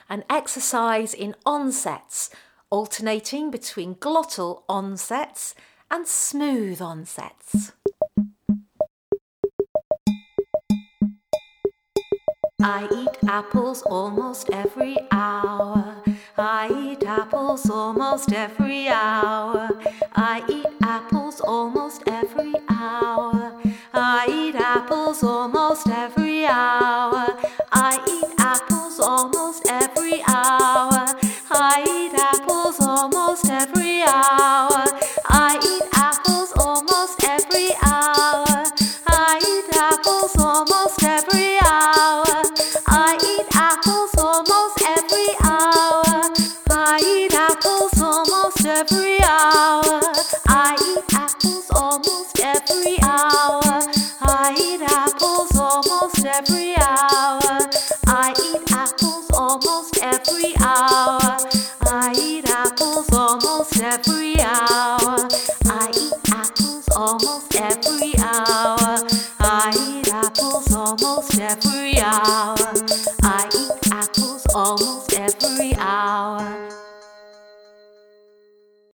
an exercise in onsets, alternating between glottal onsets and smooth onsets. I eat apples almost every hour. I eat apples almost every hour. I eat apples almost every hour. I eat apples almost every hour. I eat apples almost every hour. I eat apples almost every hour. I eat apples almost every hour. I eat apples almost every hour. I eat apples almost every hour. I eat apples almost every hour. I eat apples almost every hour. I eat apples almost every hour. I eat apples almost every hour. I eat apples almost every hour. I eat apples almost every hour. I eat apples almost every hour. I eat apples almost